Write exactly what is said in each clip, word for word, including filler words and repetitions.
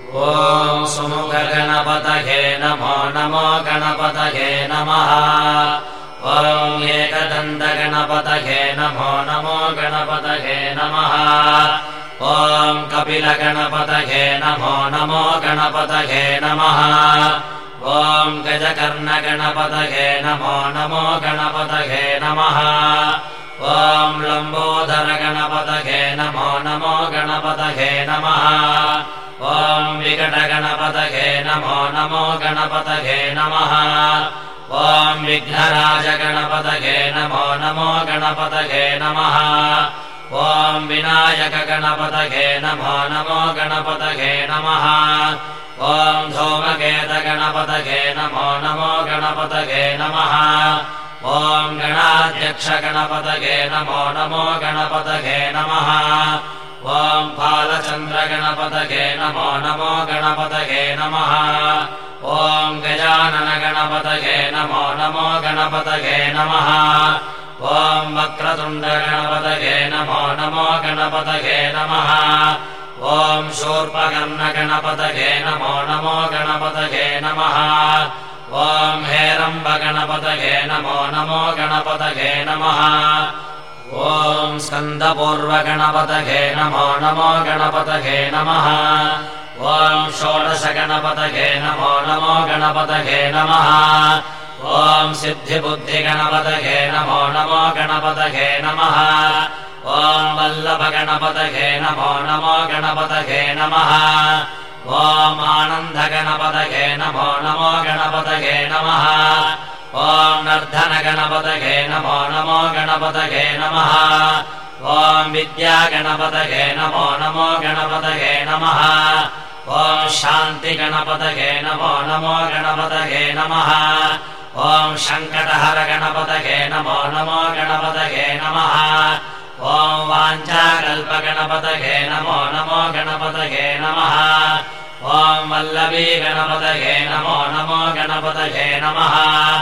ॐ सुमुखगणपतये नमो नमो गणपतये नमः ॐ एकदन्तगणपतये नमो नमो गणपतये नमः ॐ कपिलगणपतये नमो नमो गणपतये नमः ॐ गजकर्णगणपतये नमो नमो गणपतये नमः ॐ लम्बोदरगणपतये नमो नमो गणपतये नमः ॐ विकटगणपतये नमो नमो गणपतये नमः ॐ विघ्नराजगणपतये नमो नमो गणपतये नमः ॐ विनायकगणपतये नमो नमो गणपतये नमः ॐ धूमकेतगणपतये नमो नमो गणपतये नमः ॐ गणाध्यक्षगणपतये नमो नमो गणपतये नमः ॐ फालचन्द्रगणपतये नमो नमो गणपतये नमः ॐ गजाननगणपतये नमो नमो गणपतये नमः ॐ वक्रतुण्डगणपतये नमो नमो गणपतये नमः ॐ शूर्पकर्णगणपतये नमो नमो गणपतये नमः ॐ हेरम्बगणपतये नमो नमो गणपतये नमः ॐ स्कन्दपूर्वगणपतये नमो नमो गणपतये नमः ॐ षोडशगणपतये नमो नमो गणपतये नमः ॐ सिद्धिबुद्धिगणपतये नमो नमो गणपतये नमः ॐ वल्लभगणपतये नमो नमो गणपतये नमः ॐ आनन्दगणपतये नमो नमो गणपतये नमः ॐ नर्धनगणपतये नमो नमो गणपतये नमः ॐ विद्यागणपतये नमो नमो गणपतये नमः ॐ शान्तिगणपतये नमो नमो गणपतये नमः ॐ शङ्कटहरगणपतये नमो नमो गणपतये नमः ॐ वाञ्छाकल्पगणपतये नमो नमो गणपतये नमः ॐ वल्लभीगणपतये नमो नमो गणपतये नमः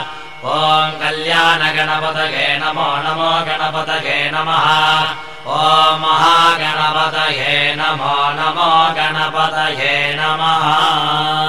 ॐ कल्याणगणपतये नमो नमो गणपतये नमः ॐ महागणपतये नमो नमो गणपतये नमः।